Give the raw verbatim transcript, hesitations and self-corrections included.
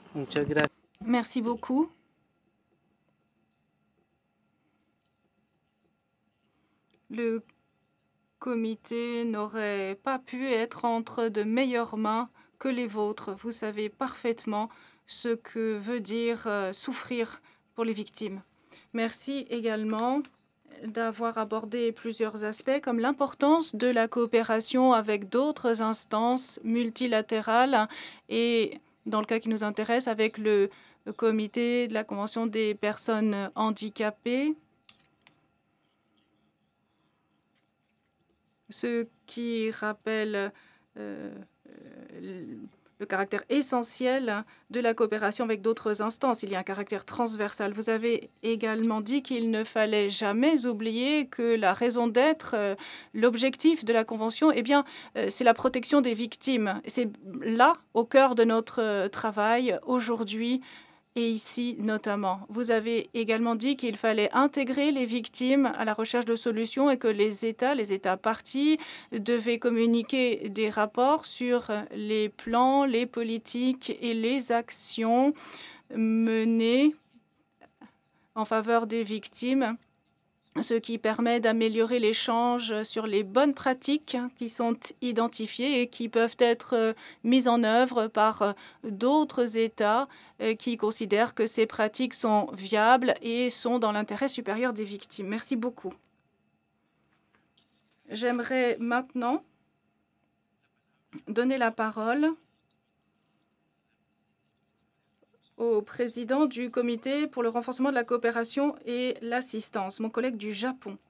Muchas gracias. Merci beaucoup. Le comité n'aurait pas pu être entre de meilleures mains que les vôtres. Vous savez parfaitement ce que veut dire euh, souffrir pour les victimes. Merci également d'avoir abordé plusieurs aspects comme l'importance de la coopération avec d'autres instances multilatérales et, dans le cas qui nous intéresse, avec le comité de la Convention des personnes handicapées, ce qui rappelle euh, euh, le caractère essentiel de la coopération avec d'autres instances. Il y a un caractère transversal. Vous avez également dit qu'il ne fallait jamais oublier que la raison d'être, euh, l'objectif de la Convention, eh bien, euh, c'est la protection des victimes. C'est là, au cœur de notre euh, travail aujourd'hui et ici notamment. Vous avez également dit qu'il fallait intégrer les victimes à la recherche de solutions et que les États, les États parties, devaient communiquer des rapports sur les plans, les politiques et les actions menées en faveur des victimes, ce qui permet d'améliorer l'échange sur les bonnes pratiques qui sont identifiées et qui peuvent être euh, mises en œuvre par euh, d'autres États euh, qui considèrent que ces pratiques sont viables et sont dans l'intérêt supérieur des victimes. Merci beaucoup. J'aimerais maintenant donner la parole au président du comité pour le renforcement de la coopération et l'assistance, mon collègue du Japon.